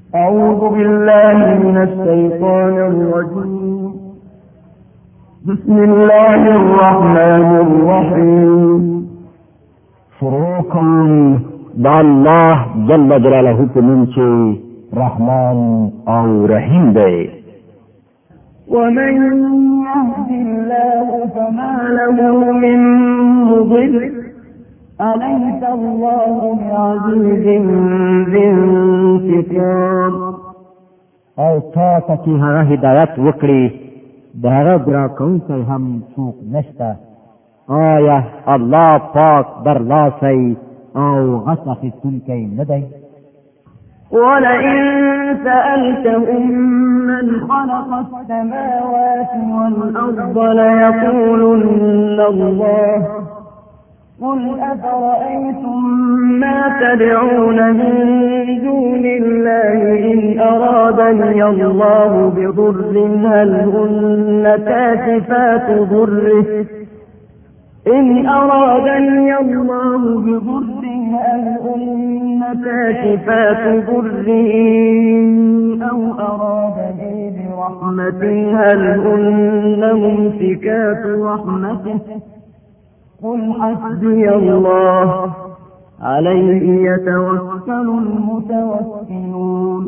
أعوذ بالله من الشيطان الرجيم بسم الله الرحمن الرحيم شروعكم دا الله جل جلاله پنوم رحمان او رحیم دی. ومن يهد الله فما له من مضل أليس الله بعزيز ذي انتقام. او تا تکی هغه هدایت وکړي د هغه ګرا کوونکی هم څوک نشته. آیا الله پاک برلاسی او غص اخیستونکی نه دی؟ ولئن سألتهم من خلق السماوات والأرض ليقولن الله قل أفرأيتم ما تدعون من دون الله إن أرادني الله بضر هل هن كاشفات ضره إن أرادني الله بضر هل هن كاشفات ضره أو أرادني برحمة هل هن ممسكات رحمته قل حسبي الله عليه يتوكل المتوكلون.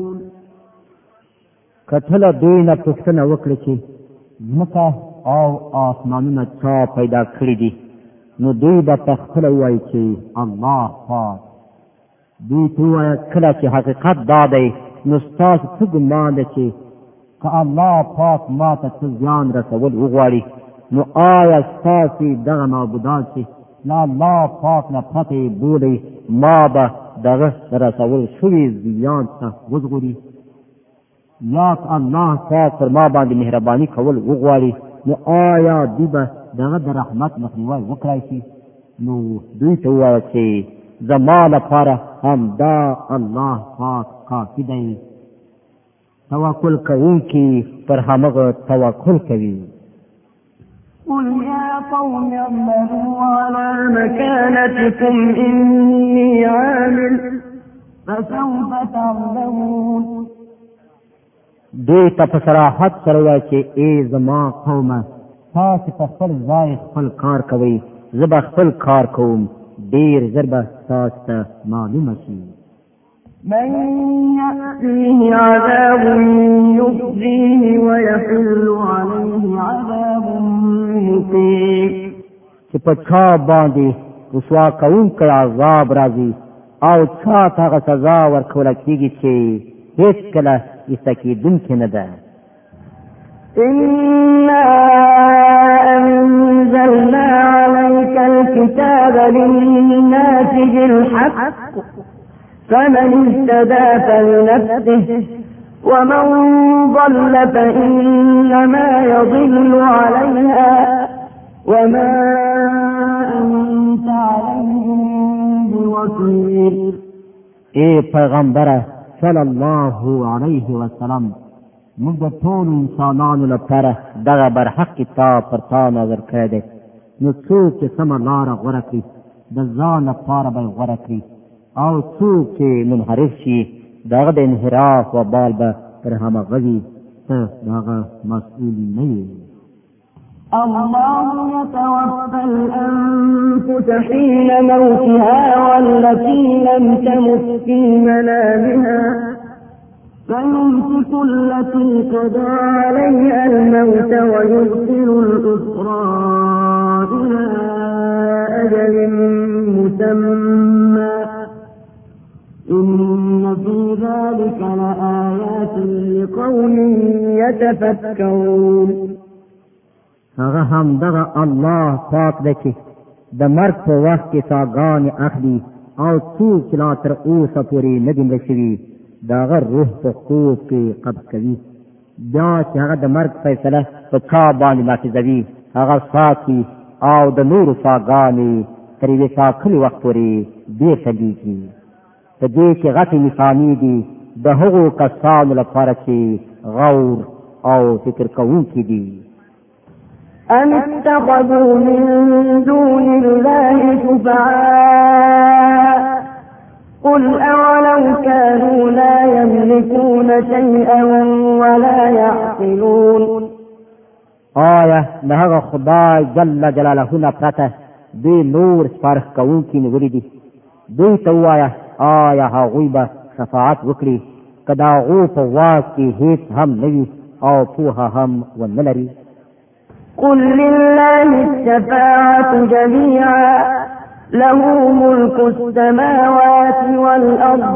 کتل دوی نه پوښتنه وکړي چې ځمکه او آسمانونه چا پیدا کړي دي، نو دوی به پخپله ووایي چې الله پاک. دوی ته ووایه کله چې حقیقت دا دی نو ستاسو څه ګمان دی چې که الله پاک ما ته څه زیان رسول وغواړي نو آیا ستاسې دغه معبودان چې له الله پاک نه پرته بولئ ما به دغه رسول شوي زیان څخه وژغوري؟ یا که الله پاک پر ما باندې مهرباني کول وغواړي نو آیا دوی به دغه د رحمت مخنیوی وکړای شي؟ نو دوی ته ووایه چې زما لپاره همدا الله پاک کافي دی. توکل کوونکي پر همغه توکل کوي. قل يا قوم اعملوا على مكانتكم إني عامل فسوف تعلمون. دوی ته په صراحت سره وایي چې ای زما قومه تاسې په خپل ځای خپل کار کوئ، زه به خپل کار کوم، ډېر ژر به تاسو ته معلومه شي. من يأتيه عذاب يخزيه ويحل عليه عذاب مقيم. چې په چا باندې رسوا کوونکی عذاب راځي او چا ته هغه سزا ورکوله کېږي چې هېڅکله ایسته کېدونکې نه ده. إنا أنزلنا عليك الكتاب للناس بالحق فمن اهتدى فلنفسه ومن ضل فإنما يضل عليها وما أنت عليهم بوكيل. اے پیغمبره صلی الله علیه وسلم، موږ د ټولو انسانانو لپاره دغه برحق کتاب پر تا نازل کړی دی. نو څوک چې سمه لاره غوره کړي د ځان لپاره به یې غوره کړي، او څوک چې منحرف شي دغه د انحراف وبال به پر همغه وي. ته دغه مسؤول نه یې. الله يتوفى الأنفس حين موتها والتي لم تمت في منامها فيمسك التي قضى عليها الموت ويرسل الأخرى إلى أجل مسمى إن في ذلك لآيات لقوم يتفكرون. هغه هم دغه الله پاک دی چې د مرګ په وخت کې ساګانې اخلي او څوک چې لا تر اوسه پورې نه دي مړه شوي د هغه روح په خوب کې قبض کوي. بیا چې هغه د مرګ فیصله په چا باندې نافظوي هغه ساتي او د نورو ساګانې تر یوې ټاکلي وخت پورې بېرته لیکي. په دې کې غټې نښانې دي د هغو کسانو لپاره چې غور او فکر کوونکي دي. أم اتخذوا من دون الله شفعاء قل أولو كانوا لا يملكون شيئا ولا يعقلون آیا نه هغه خدای جل جلاله نه پرته دوی نور سپارښ کوونکي نیولي دي دوی ته ووایه آیا هغوی به شفاعت وکړي که د هغو په واک کې هیڅ هم نه وي او پوهه هم ونه لري قل لله الشفاعة جميعا له ملك السماوات والأرض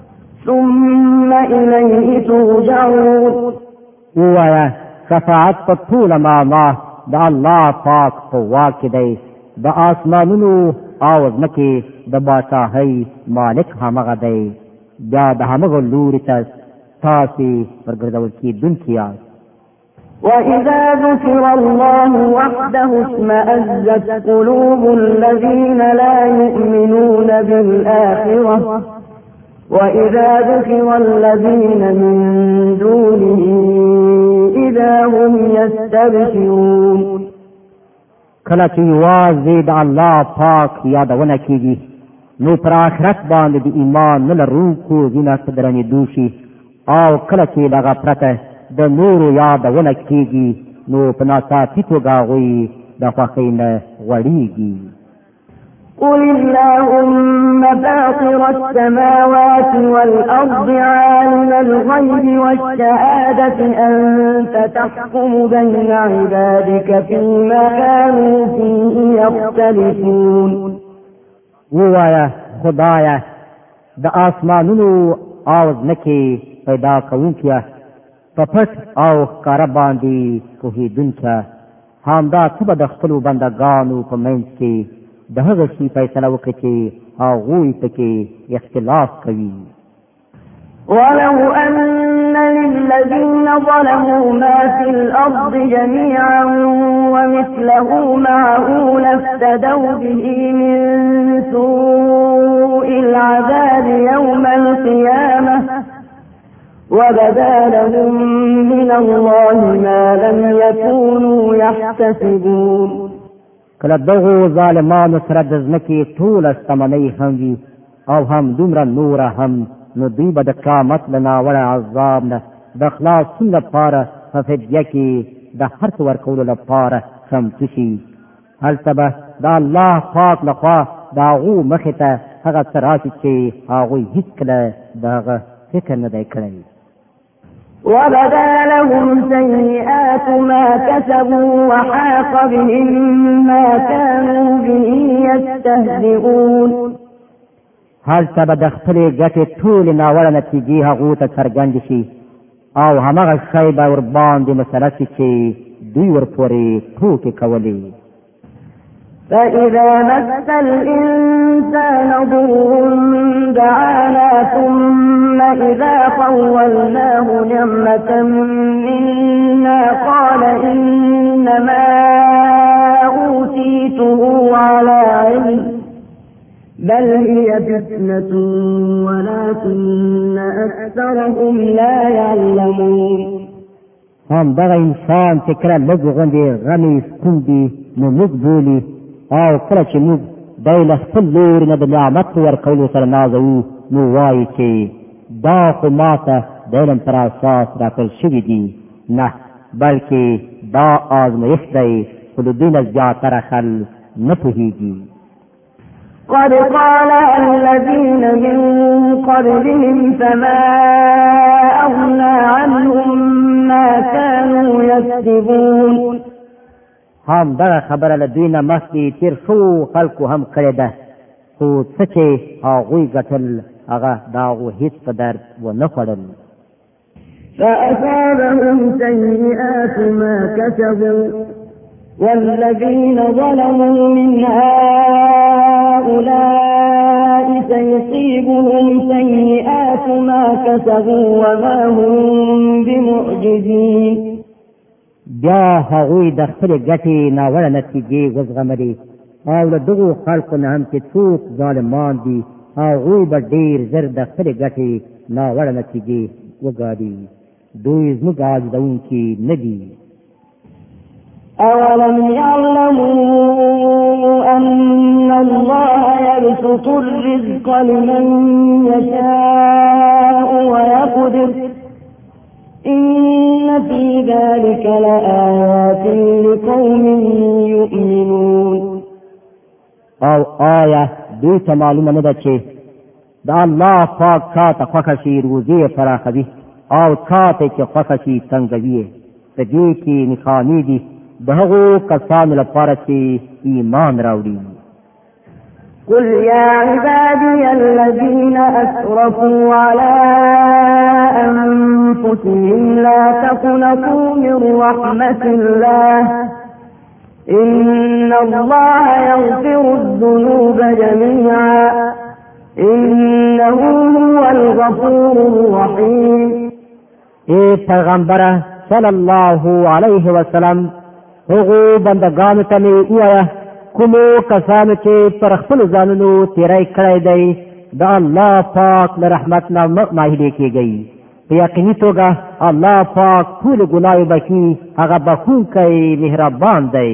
ثم إليه ترجعون ووایه شفاعت په ټوله معنا د الله پاک په واک کې دی د آسمانونو او ځمکې د بادشاهۍ مالک همغه دی بیا د همغه لوري ته تاسې ورګرځول کېدونکي یاست وإذا ذكر الله وحده اشمأزت قلوب الذين لا يؤمنون بالآخرة وإذا ذكر الذين من دونه إذا هم يستبشرون کله چې یوازې د الله پاک یادونه کېږي نو پر آخرت باندې د ایمان نه لرونکو زینه درنېدو شي او کله چې دغه پرته د نورو یادونه کېږي نو په ناڅاپي توګه هغوی د خوښۍ نه غوړېږي قل اللهم فاطر السماوات والأرض عالم الغيب والشهادة أنت تحكم بين عبادك فيما كانوا فيه يختلفون ووایه خدایه د آسمانونو او ځمکې پیدا کوونکیه په پټ او ښکاره باندې پوهېدونکه همدا ته به د خپلو بندګانو په منځ کې د هغه شي فیصله وکړي چې هغوی پکې اختلاف کوي ولو أن للذين ظلموا ما في الأرض جميعا ومثله معه لافتدوا به من سوء العذاب يوم القيامة وبدا لهم من الله ما لم يكونوا يحتسبون کله دغو ظالمانو سره د ځمکې ټوله شتمنۍ هم وي او هم دومره نوره هم نو دوی به د قیامت له ناوړه عذاب نه د خلاصون لپاره په فدیه کې د هر څه ورکولو لپاره چمتو شي هلته به د الله پاک لخوا د هغو مخې ته هغه څه راشي چې هغوی هېڅکله د هغه فکر نه دی کړی وبدا لهم سيئات ما كسبوا وحاق بهم ما كانوا به يستهزئون هلته به د خپلې ګټې ټولې ناوړه نتیجې هغو ته څرګندې شي او همغه شی به ورباندې مسله شي چې دوی ورپورې ټوکې کولې فإذا مس الإنسان ضر دعانا ثم إذا خولناه نعمة منا قال إنما أوتيته على علم بل هي فتنة ولكن أكثرهم لا يعلمون هم دغه انسان چې کله لږ غوندې غمې ستوندي نو موږ بولي او کله چې موږ دی له خپل لوري نه د نعمت ورکولو سره نازوو نو وایي چې دا خو ماته د علم پر اساس راکړل شوي دي نه بلکې دا آزمایښت دی خو د دوی نه زیاتره خلک نه پوهېږي قد قال الذين من قبلهم فما أغنى عنهم ما كانوا يكسبون هم دغه خبره له دوی نه مخکې تېر شوو خلکو هم کړې ده خو څه چې هغوی ګټل هغه د هغو هېڅ په درد ونه خوړل فأصابهم سيئات ما كسبوا والذين ظلموا من هؤلاء سيصيبهم سيئات ما كسبوا وما هم بمعجزين بیا هغوی د خپلې ګټې ناوړه نتیجې وزغملې او له دغو خلکو نه هم چې څوک ظالمان دي هغوی به ډېر ژر د خپلې ګټې ناوړه نتیجې وګالي دوی زموږ عاجزونکي نه دي أولم يعلموا أن الله يبسط الرزق لمن يشاء ويقدر إن في ذلك لآيات لقوم يؤمنون. او آیا دوی ته معلومه نه ده چې د الله پاک چاته خوښه شي روزي یې پراخوي او چاته چې خوښه شي تنګوي یې. په دې کې نښانې دي د هغو کسانو لپاره چې ایمان راوړي. قل يا عبادي الذين أسرفوا على أنفسهم لا تقنطوا من رحمة الله إن الله يغفر الذنوب جميعا إنه هو الغفور الرحيم. اے پیغمبره صلی الله علیه وسلم هغو بندگانو ته مې ووایه کومو کسانو چې پر خپلو ځانونو تېری کړی دی د الله پاک له رحمت نه مه ناهیلې کېږئ. په یقیني توګه الله پاک ټولې ګناهې بخي، هغه بخښونکی مهربان دی.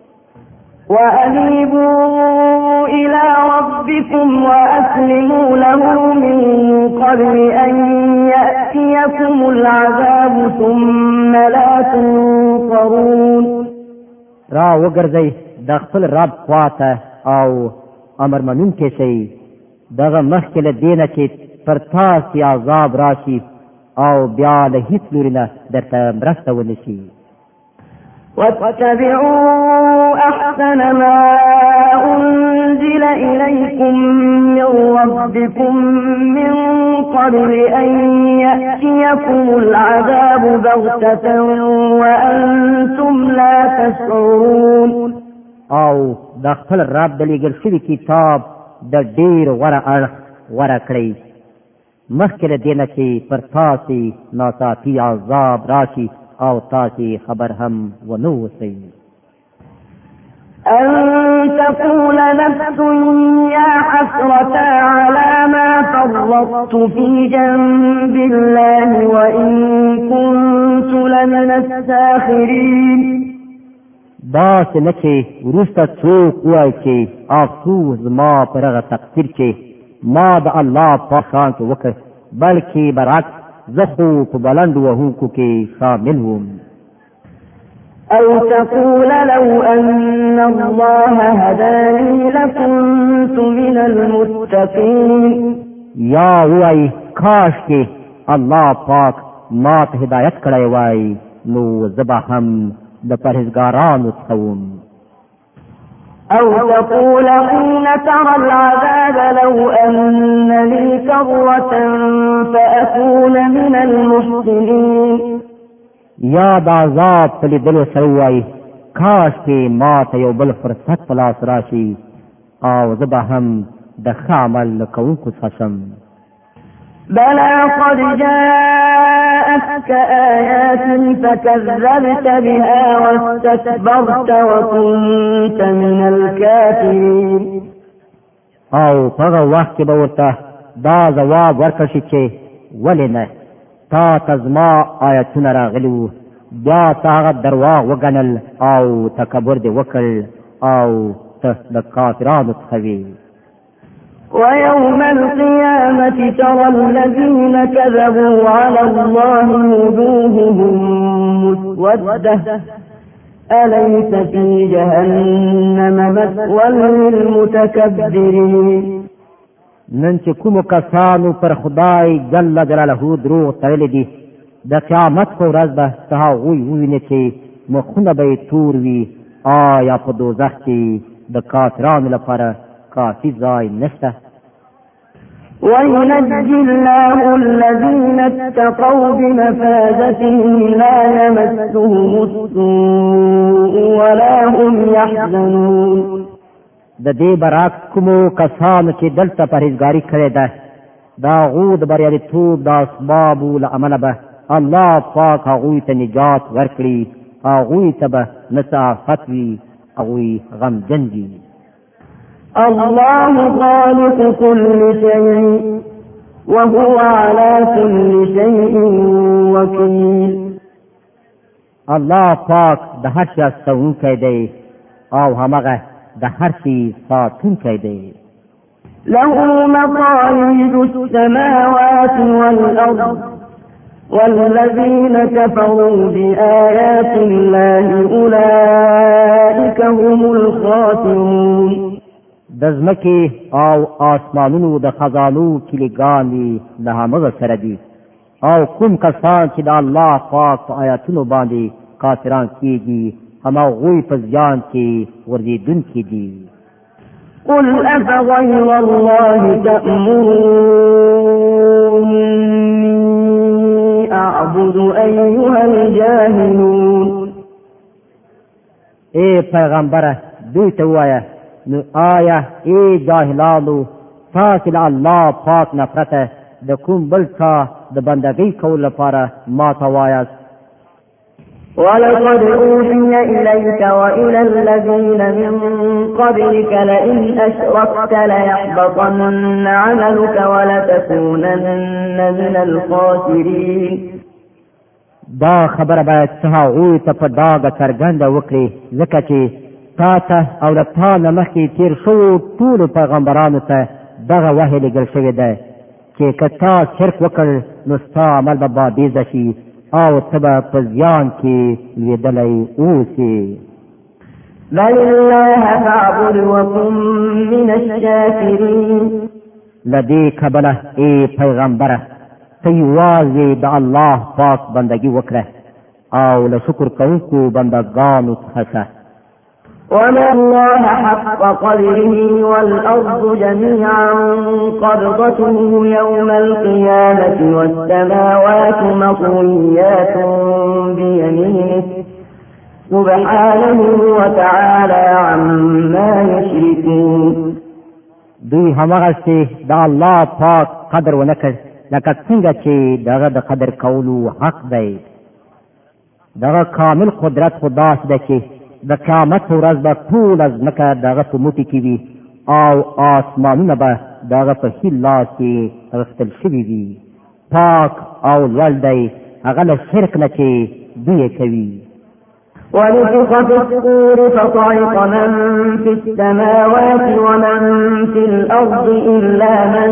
وأنيبوا إلى ربكم وأسلموا له من قبل أن يأتيكم العذاب ثم لا تنصرون. را وګرځئ د خپل رب خواته او امر منونکي شئ دغه مخکې له دې نه چې پر تاسې عذاب راشي او بیا له هیڅ لوري نه درته مرسته ونه شي. واتبعوا أحسن ما أنزل إليكم من ربكم من قبل أن يأتيكم العذاب بغتة وأنتم لا تشعرون. او د خپل رب د لېږل شوي کتاب د ډېر غوره اړخ غوره کړئ مخکې له دې نه چې پر تاسې ناڅاپي عذاب راشي او تاسې خبر هم ونه اوسئ. أن تقول نفس يا حسرة على ما فرطت في جنب الله وإن كنت لمن الساخرين. داسې نه چې وروسته څوک ووایي چې افسوس ما پر هغه تقصیر چې ما د الله په شان کې وکړ، بلکې برعکس زه خو په بلندو وهونکو کې شامل وم. أو تقول لو أن الله هداني لكنت من المتقين. یا ووایي کاش کې الله پاک ما ته هدایت کړی وای نو زه به هم د پرهیزګارانو څخه وم. أو تقول حين ترى العذاب لو أن لي كرة فأكون من المحسنين. یا د عذاب په لیدلو سره ووایي کاش کې ما ته یو بل فرصت په لاس راشي او زه به هم د ښه عمل کوونکو څخه شم. بلى قد جاءتك آياتي فكذبت بها واستكبرت وكنت من الكافرين. او په هغه وخت کې به ورته دا ځواب ورکړ شي چې ولې نه، تا ته زما آیتونه راغلي وو، بیا تا هغه درواغ وګڼل او تکبر دې وکړ او ته د کافرانو څخه وې. ويوم القيامة ترى الذين كذبوا على الله وجوههم مسودة أليس في جهنم مثوى للمتكبرين. نن چې کومو کسانو پر خدای جل جلاله دروغ تړلي دي د قیامت په ورځ به ته هغوی ووینې چې مخونه به یې تور وي. آیا په دوزخ کې د کافرانو لپاره کافي ځای نشته؟ وينجي الله الذين اتقوا بمفازتهم لا يمسهم السوء ولا هم يحزنون. د دې برعکس کومو کسانو چې دلته پرهیزګاري کړې ده د هغو د بریالیتوب د اسبابو له امله به الله پاک هغوی ته نجات ورکړي، هغوی ته به نه څه آفت وي، هغوی غمجن وي. الله خالق كل شيء وهو على كل شيء وكيل. الله پاک د هر شي استوونکی دی او همغه د هر شي ساتونکی دی. له مقاليد السماوات والأرض والذين كفروا بآيات الله أولئك هم الخاسرون. د ځمکې او آسمانونو د خزانو کلیګانې له همغه سره دي او کوم کسان چې د الله پاک په آیاتونو باندې کافران کېږي هماغوی په زیان کې ورځېدونکي دي. قل أفغير الله تأمروني أعبد أيها الجاهلون. اے پیغمبره دوی ته ووایه نو آیا ای جاهلانو تاسې له الله پاک نه پرته د کوم بل څه د بندګۍ کولو لپاره ما ته وایاست؟ ولقد أوحي إليك وإلى الذين من قبلك لئن أشركت ليحبطن عملك ولتكونن من الخاسرين. دا خبره باید څه هغوی ته په ډاګه څرګنده وکړي ځکه چې تا ته او د تا نه مخکې تېر شوو ټولو پیغمبرانو ته دغه وحی لېږل شوې ده چې که تا شرک وکړ نو ستا عمل به بابیزه شي او ته به په زیان کې لوېدلی اوسې. بل الله فاعبد وكن من الشاکرین. له دې کبله ای پیغمبره ته یوازې د الله پاک بندګي وکړه او له شکر کوونکو بندګانو څخه شه. وما الله حق قدره والأرض جميعا قبضته يوم القيامة والسماوات مطويات بيمينه سبحانه وتعالى عما يشركون. دوی همغسې د الله پاک قدر ونه کړ لکه څنګه چې دغه د قدر کولو حق دی. دغه کامل قدرت خو داسې ده چې د قیامت ورځ به ټوله ځمکه دغه په موټي کې وي او آسمانونه به دغه په ښي لاس کې غښتل شوي وي. پاک او لوړ دی هغه له شرک نه چې دوی کوي. ونفخ في الصور فصعق من في السماوات ومن في الأرض إلا من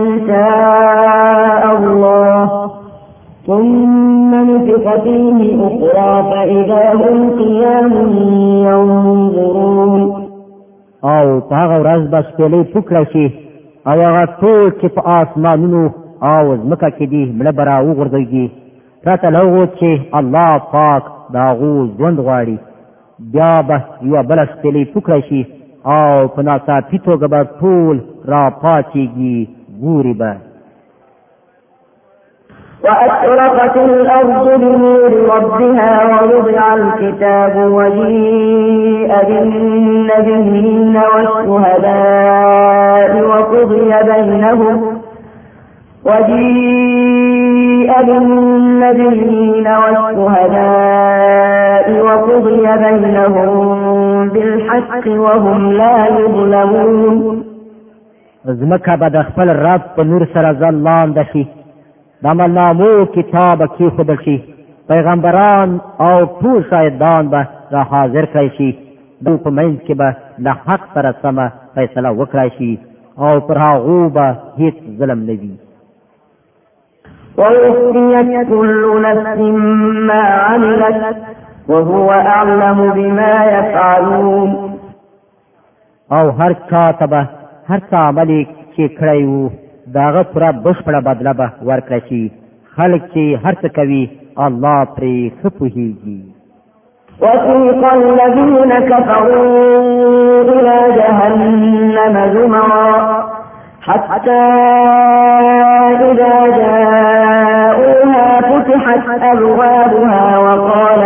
شاء الله ثم نفخ فيه أخرى فإذا هم قيام ينظرون. او په هغه ورځ به شپېلۍ پوکړی شي او هغه ټول چې په آسمانونو او ځمکه کې دي مړه به راوغورځېږي پرته له هغو چې الله پاک د هغو ژوند غواړي. بیا به یوه بله شپېلۍ پوکړی شي او په ناڅاپي توګه به ټول راپاڅېږي ګوري به. وأشرقت الأرض بنور ربها ووضع الكتاب وجيء بالنبيين والشهداء وقضي بينهم بالحق وهم لا يظلمون. ځمکه به د خپل رب په نور سره ځلانده شي، د عملنامو کتاب کېښودل شي، پیغمبران او ټول شاهدان به را حاضر کړی شي، دو په منځ کې به له حق سره سمه فیصله وکړی شي او پر هغو به هیڅ ظلم نه وي. ووفيت كل نفس ما عملت وهو أعلم بما يفعلون. او هر چا ته به هر څه عمل چې کړی وو د هغه پوره بشپړه بدله به ورکړی شي. خلک چې هر څه کوي الله پرې ښه پوهېږي. وسيق الذين كفروا إلى جهنم زمرا حتى إذا جاءوها فتحت أبوابها وقال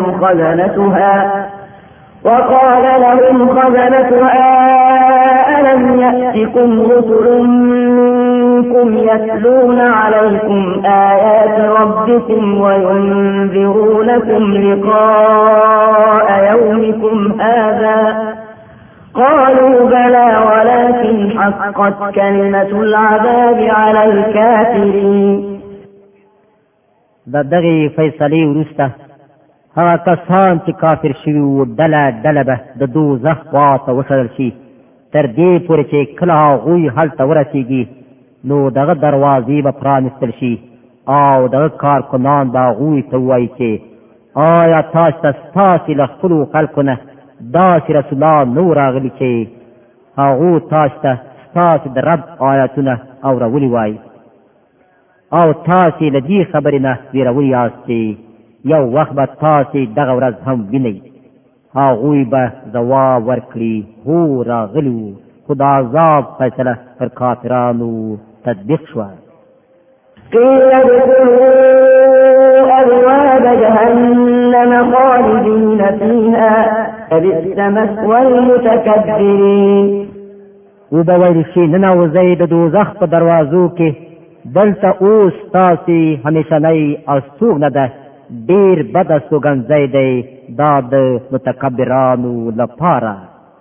لهم خزنتها ألم يأتكم رسل منكم يتلون عليكم آيات ربكم وينذرونكم لقاء يومكم هذا قالوا بلى ولكن حقت كلمة العذاب على الكافرين. د دغې فیصلې وروسته هغه کسان چې کافر شوي وو ډله ډله به د دوزخ خواته وشړل شي تر دې پورې چې کله هغوی هلته ورسېږي نو دغه دروازې به پرانستل شي او دغه کارکنان به هغوی ته ووایي چې آیا تاسو ته ستاسې له خپلو خلکو نه داسې رسولان نه وو راغلي چې هغو تاسو ته ستاسې د رب آیاتونه اورولي وای او تاسې له دې خبرې نه ویرولي یاست چې یو وخت به تاسې دغه ورځ هم وینئ هغوی به ځواب ورکړي هو راغلي وو خو د عذاب فیصله پر کافرانو تطبیق شوه قیل ادخلوا ابواب جهنم خالدین فیها فبئس مثوى المتکبرین وبه ویل شي ننوځئ د دوزخ په دروازو کې دلته اوس تاسې همیشنی استوګنه ده ډېر بد استوګنځی دی دا د متکبرانو لپاره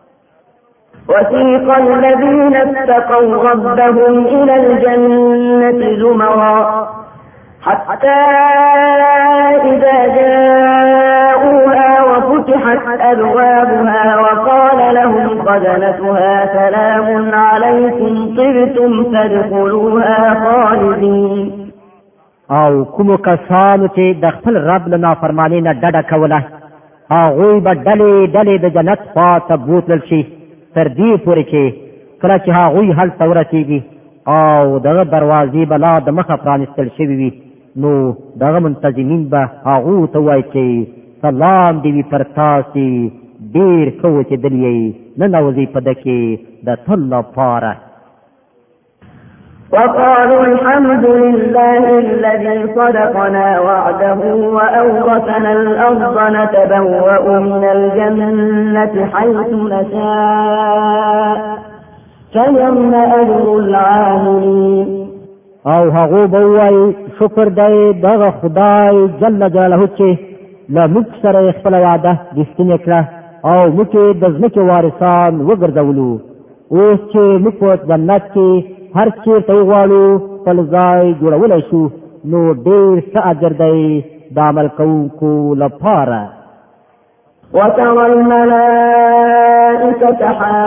وسيق الذين اتقوا ربهم إلى الجنة زمرا حتى إذا جاءوها وفتحت أبوابها وقال لهم خزنتها سلام عليكم طبتم فادخلوها خالدين او کومو کسانو چې د خپل رب له نافرمانۍ نه ډډه کوله هغوی به ډلې ډلې د جنت خواته بوتلل شي تر دې پورې چې کله چې هغوی هلته ورسېږي او دغه دروازې به لا د مخه پرانستل شوي وي نو دغه منتظمین به هغو ته وایي چې سلام دې وي پر تاسې ډېر ښه اوسېدلي یې ننوځئ په ده کې د تل لپاره وقالوا الحمد لله الذي صدقنا وعده وأورثنا الأرض نتبوأ من الجنة حيث نشاء فنعم أجر العاملين او هغو به ووایي شکر دی دغه خدای جل جلاله چې له موږ سره یې خپله وعده رښتینې کړه او موږ یې د ځمکې وارثان وګرځولو اوس چې موږ په جنت کې هر چیرته وغواړو خپل ځای جوړولی شو نو ډېر ښه اجر دی د عمل کوونکو لپاره وترى الملائكة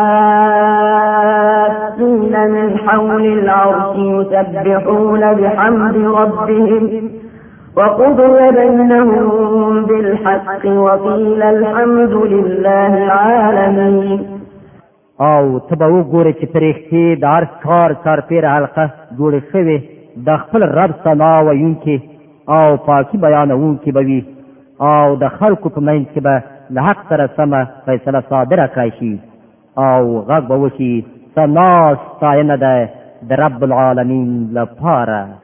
حافين من حول العرش يسبحون بحمد ربهم وقضي بينهم بالحق وقيل الحمد لله العالمين او ته به وګورې چې فرښتې د هر ښار چارپېره حلقه جوړې شوې د خپل رب ثنا ویونکي او پاکي بیانوونکي به وي او د خلکو په منځ کې به له حق سره سمه فیصله صادره کړی شي او غږ به وشي ثنا ستاینه ده د رب العالمین لپاره